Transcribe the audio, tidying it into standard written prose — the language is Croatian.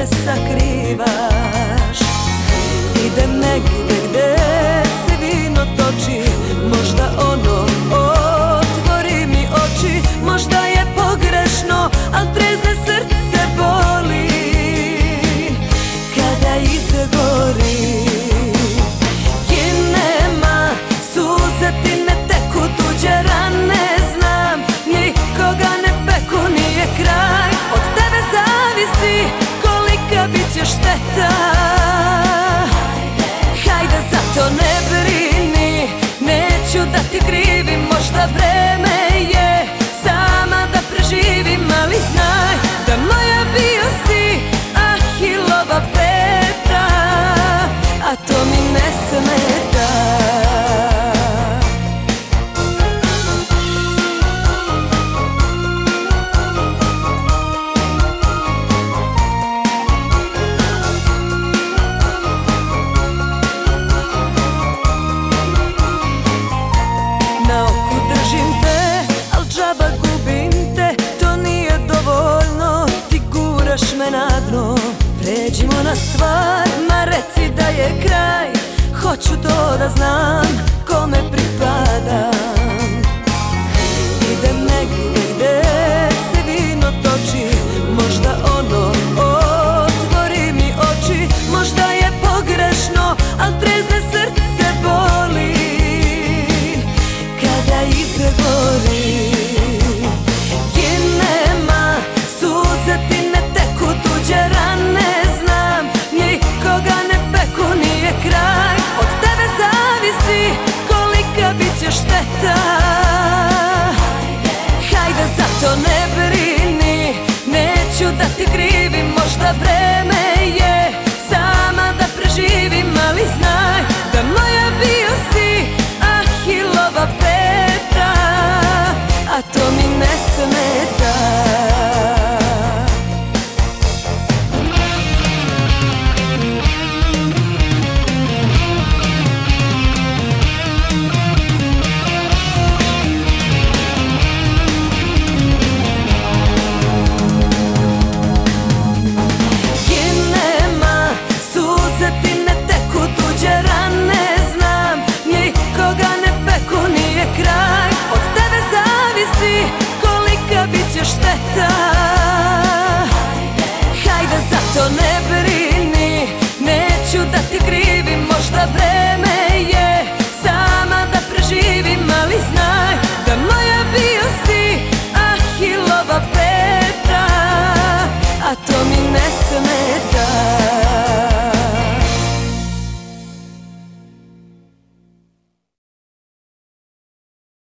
ne sakrivaš. Idem negde gde se vino toči, možda ono otvori mi oči. Možda je pogrešno, al trezne srce boli kada izgori. I nema suze ti ne teku, tuđe rane znam, nikoga ne peku, nije kraj. Od tebe zavisi kolika bit će šteta. Hajde, zato ne brini, neću da ti krivim. Možda vreme je sama da preživim, ali znaj da moja bio si Ahilova peta, a to mi ne smeta. Na oku držim te, al džaba gubim te, to nije dovoljno, ti guraš me na dno. Pređimo na stvar, ma reci da je kraj, hoću to da znam, kome pripadam. Idem negdje gde se vino toči, možda ono otvori mi oči. Možda je pogrešno, al trezne srce boli kada izgori. I nema suze ti ne teku, tuđe rane znam, nikoga ne peku, nije kraj. Od tebe zavisi kolika bit će šteta. Hajde, zato ne brini, neću da ti krivim. Možda vreme je sama da preživim, ali znaj da moja bio si Ahilova peta, a to mi ne smeta. Kraj, od tebe zavisi kolika bit će šteta.